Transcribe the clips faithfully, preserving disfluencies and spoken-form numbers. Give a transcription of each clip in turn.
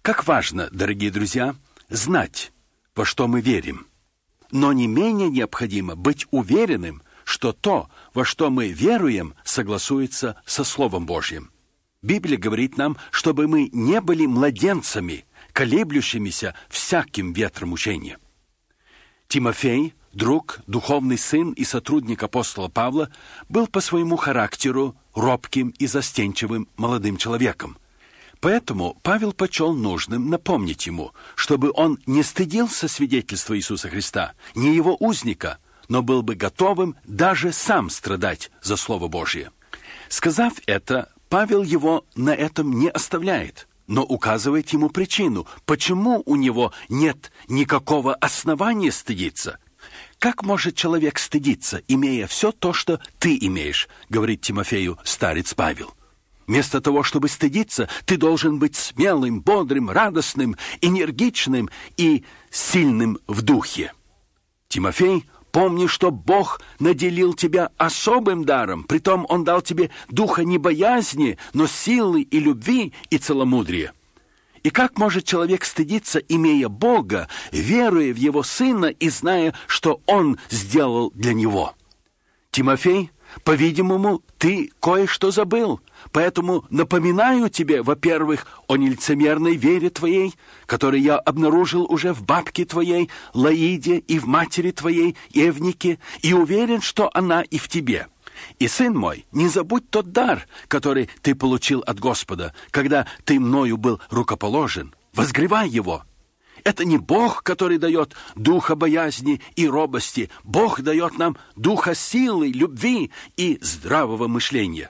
Как важно, дорогие друзья, знать, во что мы верим. Но не менее необходимо быть уверенным, что то, во что мы веруем, согласуется со Словом Божьим. Библия говорит нам, чтобы мы не были младенцами, колеблющимися всяким ветром учения. Тимофей, друг, духовный сын и сотрудник апостола Павла, был по своему характеру робким и застенчивым молодым человеком. Поэтому Павел почел нужным напомнить ему, чтобы он не стыдился свидетельства Иисуса Христа, не его узника, но был бы готовым даже сам страдать за Слово Божие. Сказав это, Павел его на этом не оставляет, но указывает ему причину, почему у него нет никакого основания стыдиться. «Как может человек стыдиться, имея все то, что ты имеешь?» — говорит Тимофею старец Павел. Вместо того, чтобы стыдиться, ты должен быть смелым, бодрым, радостным, энергичным и сильным в духе. Тимофей, помни, что Бог наделил тебя особым даром, притом Он дал тебе духа не боязни, но силы и любви и целомудрия. И как может человек стыдиться, имея Бога, веруя в Его Сына и зная, что Он сделал для него? Тимофей, по-видимому, ты кое-что забыл, поэтому напоминаю тебе, во-первых, о нелицемерной вере твоей, которую я обнаружил уже в бабке твоей, Лоиде, и в матери твоей, Евнике, и уверен, что она и в тебе. И, сын мой, не забудь тот дар, который ты получил от Господа, когда ты мною был рукоположен. Возгревай его. Это не Бог, который дает духа боязни и робости. Бог дает нам духа силы, любви и здравого мышления.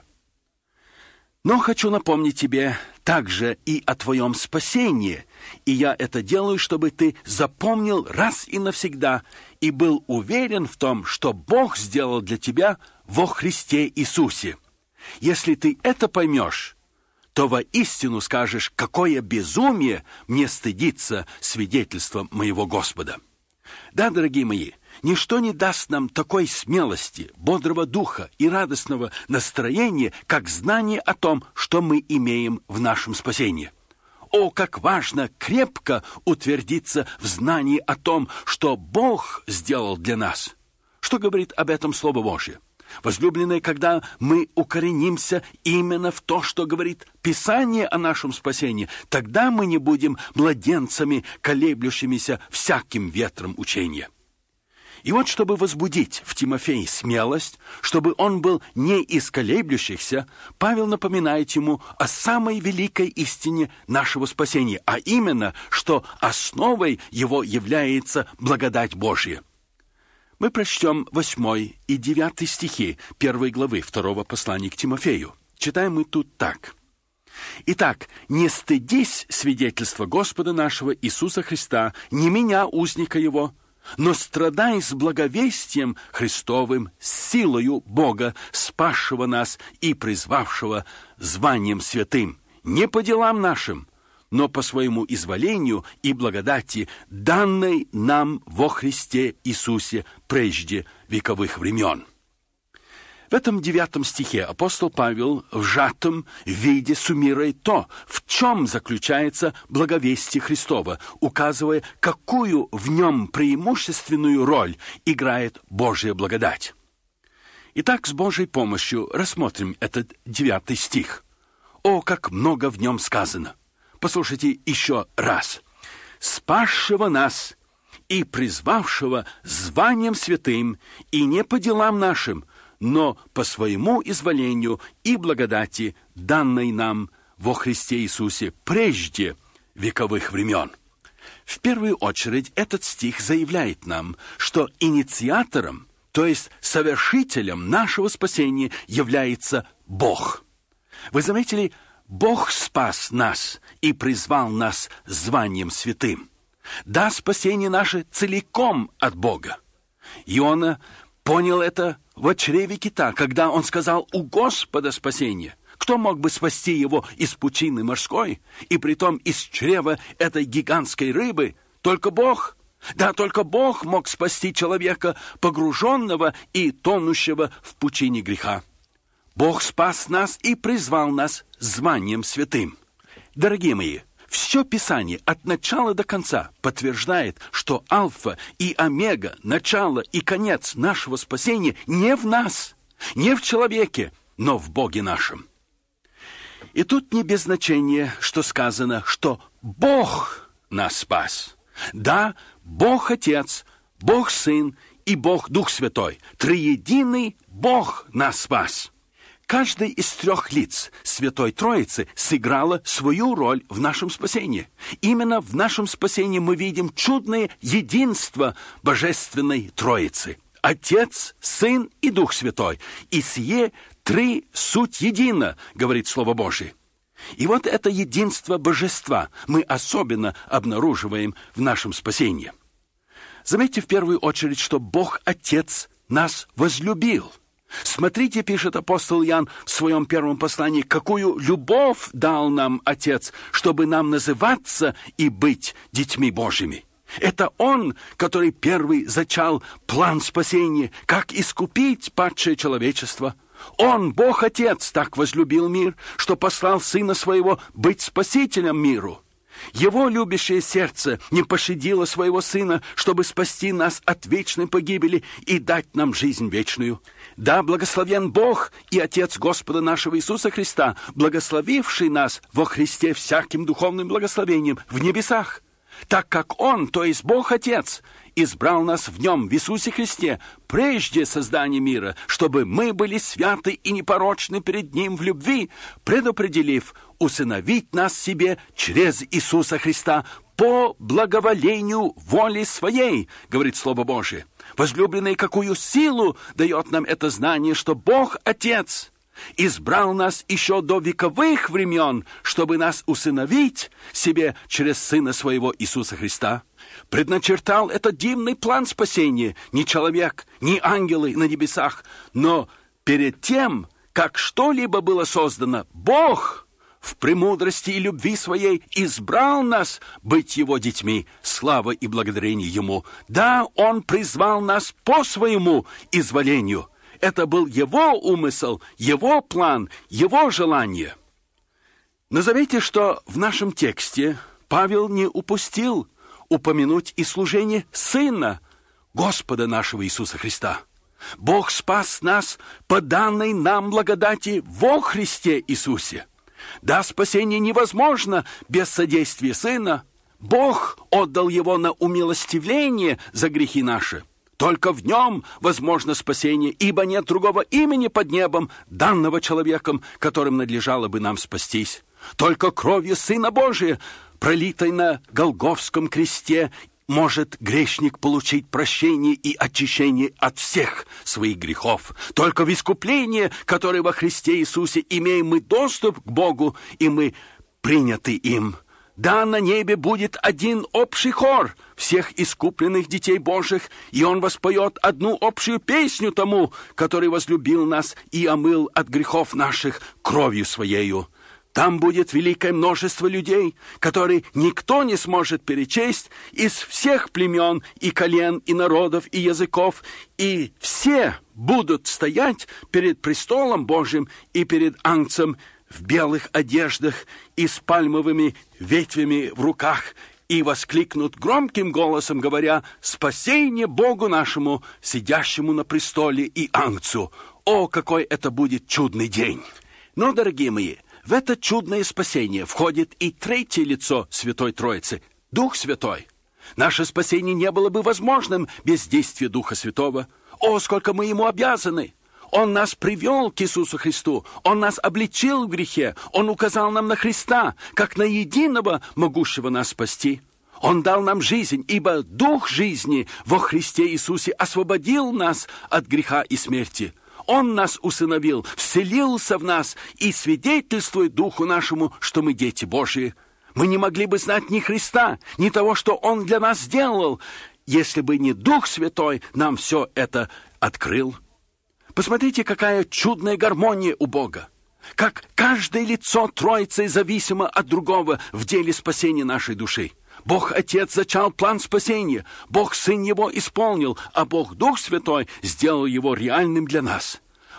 Но хочу напомнить тебе также и о твоем спасении, и я это делаю, чтобы ты запомнил раз и навсегда и был уверен в том, что Бог сделал для тебя во Христе Иисусе. Если ты это поймешь, то воистину скажешь, какое безумие мне стыдиться свидетельством моего Господа. Да, дорогие мои, ничто не даст нам такой смелости, бодрого духа и радостного настроения, как знание о том, что мы имеем в нашем спасении. О, как важно крепко утвердиться в знании о том, что Бог сделал для нас. Что говорит об этом Слово Божье? Возлюбленные, когда мы укоренимся именно в то, что говорит Писание о нашем спасении, тогда мы не будем младенцами, колеблющимися всяким ветром учения. И вот, чтобы возбудить в Тимофее смелость, чтобы он был не из колеблющихся, Павел напоминает ему о самой великой истине нашего спасения, а именно, что основой его является благодать Божья. Мы прочтем восьмой и девятый стихи первой главы второго послания к Тимофею. Читаем мы тут так. «Итак, не стыдись свидетельства Господа нашего Иисуса Христа, не меня, узника Его, но страдай с благовестием Христовым, с силою Бога, спасшего нас и призвавшего званием святым, не по делам нашим, но по своему изволению и благодати, данной нам во Христе Иисусе прежде вековых времен». В этом девятом стихе апостол Павел в сжатом виде суммирует то, в чем заключается благовестие Христово, указывая, какую в нем преимущественную роль играет Божья благодать. Итак, с Божьей помощью рассмотрим этот девятый стих. О, как много в нем сказано! Послушайте еще раз. «Спасшего нас и призвавшего званием святым, и не по делам нашим, но по своему изволению и благодати, данной нам во Христе Иисусе прежде вековых времен». В первую очередь этот стих заявляет нам, что инициатором, то есть совершителем нашего спасения является Бог. Вы заметили, Бог спас нас и призвал нас званием святым. Да, спасение наше целиком от Бога. Иона понял это в чреве кита, когда он сказал: «У Господа спасение». Кто мог бы спасти его из пучины морской, и притом из чрева этой гигантской рыбы? Только Бог. Да, только Бог мог спасти человека, погруженного и тонущего в пучине греха. Бог спас нас и призвал нас званием святым. Дорогие мои, Все Писание от начала до конца подтверждает, что альфа и омега, начало и конец нашего спасения не в нас, не в человеке, но в Боге нашем. И тут не без значения, что сказано, что Бог нас спас. Да, Бог Отец, Бог Сын и Бог Дух Святой, триединый Бог нас спас. Каждый из трех лиц Святой Троицы сыграла свою роль в нашем спасении. Именно в нашем спасении мы видим чудное единство Божественной Троицы. Отец, Сын и Дух Святой. И сие три суть едино, говорит Слово Божие. И вот это единство Божества мы особенно обнаруживаем в нашем спасении. Заметьте в первую очередь, что Бог Отец нас возлюбил. Смотрите, пишет апостол Иоанн в своем первом послании, какую любовь дал нам Отец, чтобы нам называться и быть детьми Божьими. Это Он, который первый зачал план спасения, как искупить падшее человечество. Он, Бог Отец, так возлюбил мир, что послал Сына Своего быть Спасителем миру. Его любящее сердце не пощадило Своего Сына, чтобы спасти нас от вечной погибели и дать нам жизнь вечную. Да, благословен Бог и Отец Господа нашего Иисуса Христа, благословивший нас во Христе всяким духовным благословением в небесах, так как Он, то есть Бог Отец, избрал нас в Нем, в Иисусе Христе, прежде создания мира, чтобы мы были святы и непорочны перед Ним в любви, предопределив усыновить нас себе через Иисуса Христа по благоволению воли Своей, говорит Слово Божие. Возлюбленные, какую силу дает нам это знание, что Бог Отец избрал нас еще до вековых времен, чтобы нас усыновить себе через Сына Своего Иисуса Христа. Предначертал этот дивный план спасения не человек, не ангелы на небесах, но перед тем, как что-либо было создано, Бог в премудрости и любви Своей избрал нас быть Его детьми, слава и благодарение Ему. Да, Он призвал нас по Своему изволению. Это был Его умысел, Его план, Его желание. Но заметьте, что в нашем тексте Павел не упустил упомянуть и служение Сына Господа нашего Иисуса Христа. Бог спас нас по данной нам благодати во Христе Иисусе. Да, спасение невозможно без содействия Сына. Бог отдал Его на умилостивление за грехи наши. Только в Нем возможно спасение, ибо нет другого имени под небом, данного человеком, которым надлежало бы нам спастись. Только кровью Сына Божия, пролитой на Голгофском кресте, может грешник получить прощение и очищение от всех своих грехов. Только в искуплении, которое во Христе Иисусе, имеем мы доступ к Богу, и мы приняты им. Да, на небе будет один общий хор всех искупленных детей Божьих, и он воспоет одну общую песню тому, который возлюбил нас и омыл от грехов наших кровью Своею. Там будет великое множество людей, которые никто не сможет перечесть, из всех племен и колен, и народов, и языков, и все будут стоять перед престолом Божьим и перед Агнцем в белых одеждах и с пальмовыми ветвями в руках, и воскликнут громким голосом, говоря: «Спасение Богу нашему, сидящему на престоле, и Агнцу!» О, какой это будет чудный день! Но, дорогие мои, в это чудное спасение входит и третье лицо Святой Троицы – Дух Святой. Наше спасение не было бы возможным без действия Духа Святого. О, сколько мы Ему обязаны! Он нас привел к Иисусу Христу, Он нас обличил в грехе, Он указал нам на Христа, как на единого, могущего нас спасти. Он дал нам жизнь, ибо Дух жизни во Христе Иисусе освободил нас от греха и смерти. Он нас усыновил, вселился в нас и свидетельствует Духу нашему, что мы дети Божьи. Мы не могли бы знать ни Христа, ни того, что Он для нас сделал, если бы не Дух Святой нам все это открыл. Посмотрите, какая чудная гармония у Бога. Как каждое лицо Троицы зависимо от другого в деле спасения нашей души. Бог Отец зачал план спасения, Бог Сын его исполнил, а Бог Дух Святой сделал его реальным для нас.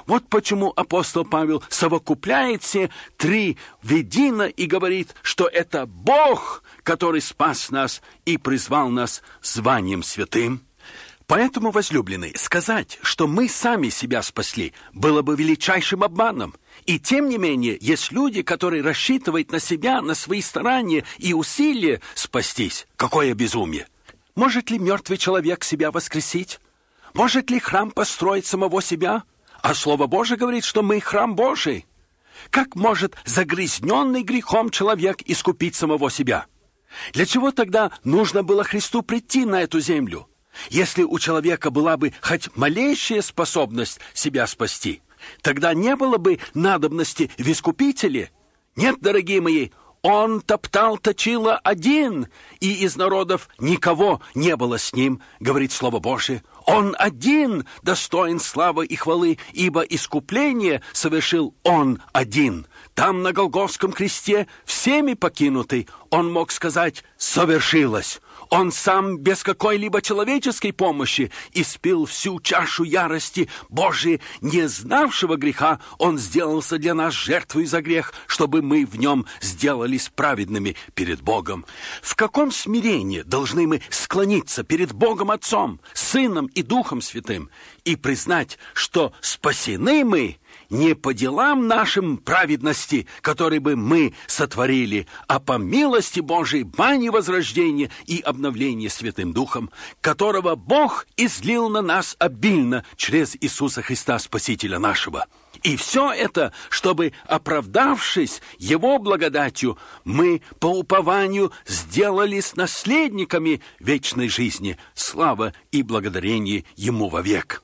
Вот почему апостол Павел совокупляет все три воедино и говорит, что это Бог, который спас нас и призвал нас званием святым. Поэтому, возлюбленные, сказать, что мы сами себя спасли, было бы величайшим обманом. И тем не менее, есть люди, которые рассчитывают на себя, на свои старания и усилия спастись. Какое безумие! Может ли мертвый человек себя воскресить? Может ли храм построить самого себя? А Слово Божие говорит, что мы храм Божий. Как может загрязненный грехом человек искупить самого себя? Для чего тогда нужно было Христу прийти на эту землю? Если у человека была бы хоть малейшая способность себя спасти, тогда не было бы надобности в искупителе. Нет, дорогие мои, он топтал точило один, и из народов никого не было с ним, говорит Слово Божие. Он один достоин славы и хвалы, ибо искупление совершил он один. Там, на Голгофском кресте, всеми покинутый, он мог сказать «совершилось». Он сам без какой-либо человеческой помощи испил всю чашу ярости Божией, не знавшего греха. Он сделался для нас жертвой за грех, чтобы мы в нем сделались праведными перед Богом. В каком смирении должны мы склониться перед Богом Отцом, Сыном и Духом Святым и признать, что спасены мы не по делам нашим праведности, которые бы мы сотворили, а по милости Божией, бани возрождения и обновления Святым Духом, которого Бог излил на нас обильно через Иисуса Христа, Спасителя нашего. И все это, чтобы, оправдавшись Его благодатью, мы по упованию сделались наследниками вечной жизни. Слава и благодарение Ему вовек.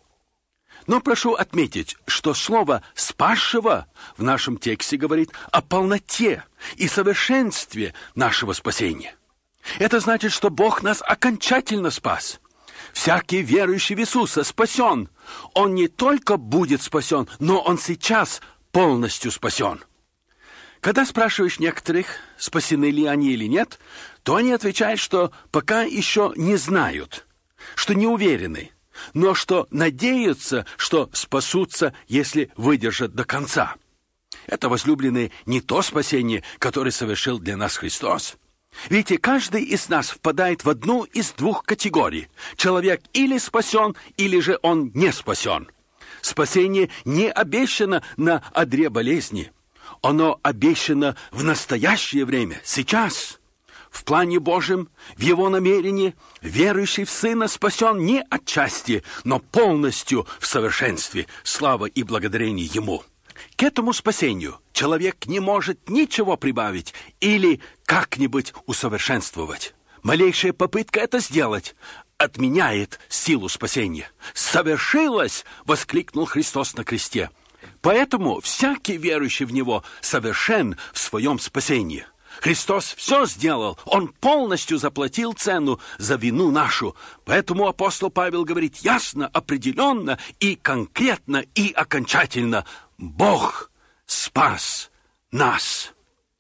Но прошу отметить, что слово «спасшего» в нашем тексте говорит о полноте и совершенстве нашего спасения. Это значит, что Бог нас окончательно спас. Всякий верующий в Иисуса спасен. Он не только будет спасен, но он сейчас полностью спасен. Когда спрашиваешь некоторых, спасены ли они или нет, то они отвечают, что пока еще не знают, что не уверены, но что надеются, что спасутся, если выдержат до конца. Это, возлюбленные, не то спасение, которое совершил для нас Христос. Видите, каждый из нас впадает в одну из двух категорий. Человек или спасен, или же он не спасен. Спасение не обещано на одре болезни. Оно обещано в настоящее время, сейчас. В плане Божьем, в Его намерении, верующий в Сына спасен не отчасти, но полностью в совершенстве. Слава и благодарение Ему. К этому спасению человек не может ничего прибавить или как-нибудь усовершенствовать. Малейшая попытка это сделать отменяет силу спасения. «Совершилось!» — воскликнул Христос на кресте. Поэтому всякий верующий в Него совершен в своем спасении. Христос все сделал, Он полностью заплатил цену за вину нашу. Поэтому апостол Павел говорит ясно, определенно и конкретно и окончательно: Бог спас нас.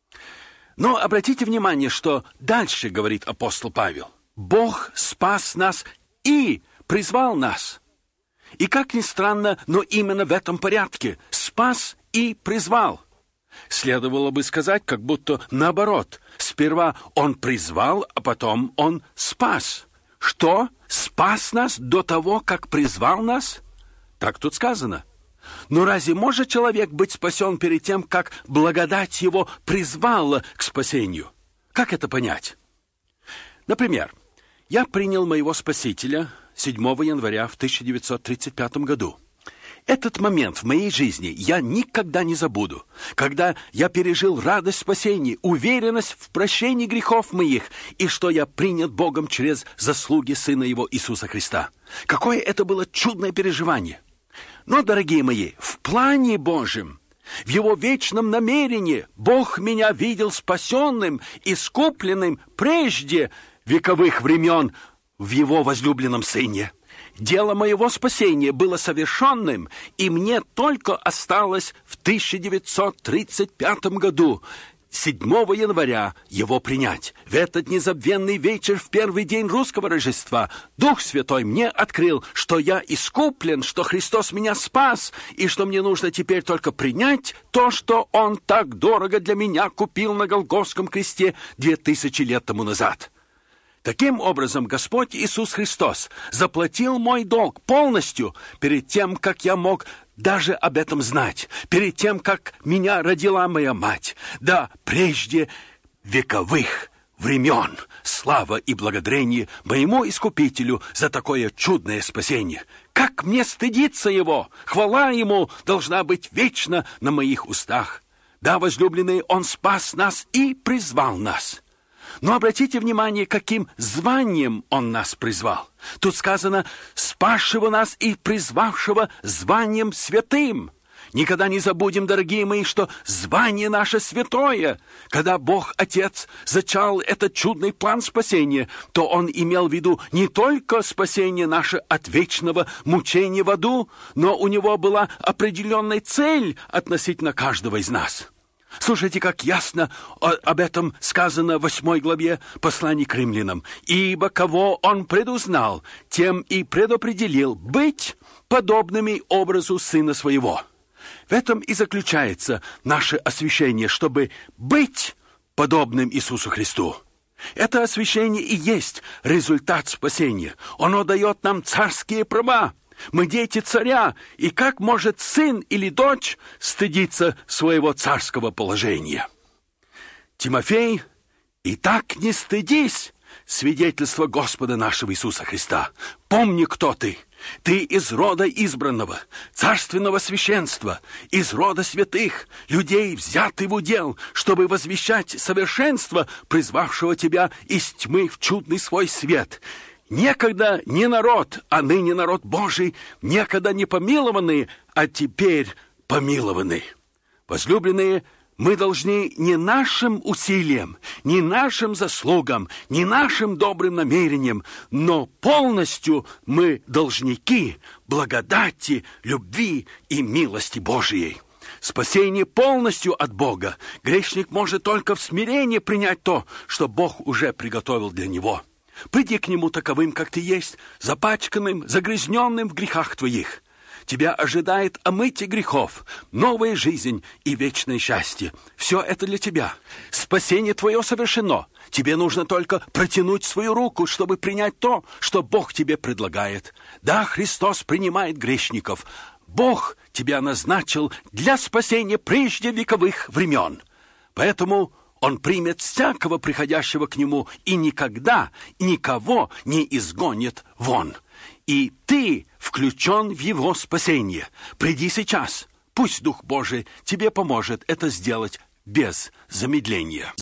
Но обратите внимание, что дальше говорит апостол Павел. Бог спас нас и призвал нас. И как ни странно, но именно в этом порядке: спас и призвал. Следовало бы сказать, как будто наоборот. Сперва Он призвал, а потом Он спас. Что? Спас нас до того, как призвал нас? Так тут сказано. Но разве может человек быть спасен перед тем, как благодать его призвала к спасению? Как это понять? Например, я принял моего Спасителя седьмого января в тысяча девятьсот тридцать пятом году. Этот момент в моей жизни я никогда не забуду, когда я пережил радость спасения, уверенность в прощении грехов моих и что я принят Богом через заслуги Сына Его Иисуса Христа. Какое это было чудное переживание! Но, дорогие мои, в плане Божьем, в Его вечном намерении Бог меня видел спасенным, искупленным прежде вековых времен в Его возлюбленном Сыне. Дело моего спасения было совершенным, и мне только осталось в тысяча девятьсот тридцать пятом году седьмого января его принять. В этот незабвенный вечер, в первый день русского Рождества, Дух Святой мне открыл, что я искуплен, что Христос меня спас, и что мне нужно теперь только принять то, что Он так дорого для меня купил на Голгофском кресте две тысячи лет тому назад. Таким образом, Господь Иисус Христос заплатил мой долг полностью перед тем, как я мог даже об этом знать, перед тем, как меня родила моя мать, да прежде вековых времен. Слава и благодарение моему Искупителю за такое чудное спасение. Как мне стыдиться Его! Хвала Ему должна быть вечно на моих устах. Да, возлюбленные, Он спас нас и призвал нас. Но обратите внимание, каким званием Он нас призвал. Тут сказано «спасшего нас и призвавшего званием святым». Никогда не забудем, дорогие мои, что звание наше святое. Когда Бог Отец зачал этот чудный план спасения, то Он имел в виду не только спасение наше от вечного мучения в аду, но у Него была определенная цель относительно каждого из нас. Слушайте, как ясно об этом сказано в восьмой главе послания к римлянам. «Ибо кого Он предузнал, тем и предопределил быть подобными образу Сына Своего». В этом и заключается наше освящение, чтобы быть подобным Иисусу Христу. Это освящение и есть результат спасения. Оно дает нам царские права. Мы дети царя, и как может сын или дочь стыдиться своего царского положения? Тимофей, и так не стыдись свидетельства Господа нашего Иисуса Христа. Помни, кто ты. Ты из рода избранного, царственного священства, из рода святых, людей, взятый в удел, чтобы возвещать совершенство, призвавшего тебя из тьмы в чудный свой свет. Некогда не народ, а ныне народ Божий, некогда не помилованные, а теперь помилованы. Возлюбленные, мы должны не нашим усилиям, не нашим заслугам, не нашим добрым намерениям, но полностью мы должники благодати, любви и милости Божией. Спасение полностью от Бога. Грешник может только в смирении принять то, что Бог уже приготовил для него. Приди к Нему таковым, как ты есть, запачканным, загрязненным в грехах твоих. Тебя ожидает омытие грехов, новая жизнь и вечное счастье. Все это для тебя. Спасение твое совершено. Тебе нужно только протянуть свою руку, чтобы принять то, что Бог тебе предлагает. Да, Христос принимает грешников. Бог тебя назначил для спасения прежде вековых времен. Поэтому Он примет всякого приходящего к Нему и никогда никого не изгонит вон. И ты включен в Его спасение. Приди сейчас. Пусть Дух Божий тебе поможет это сделать без замедления.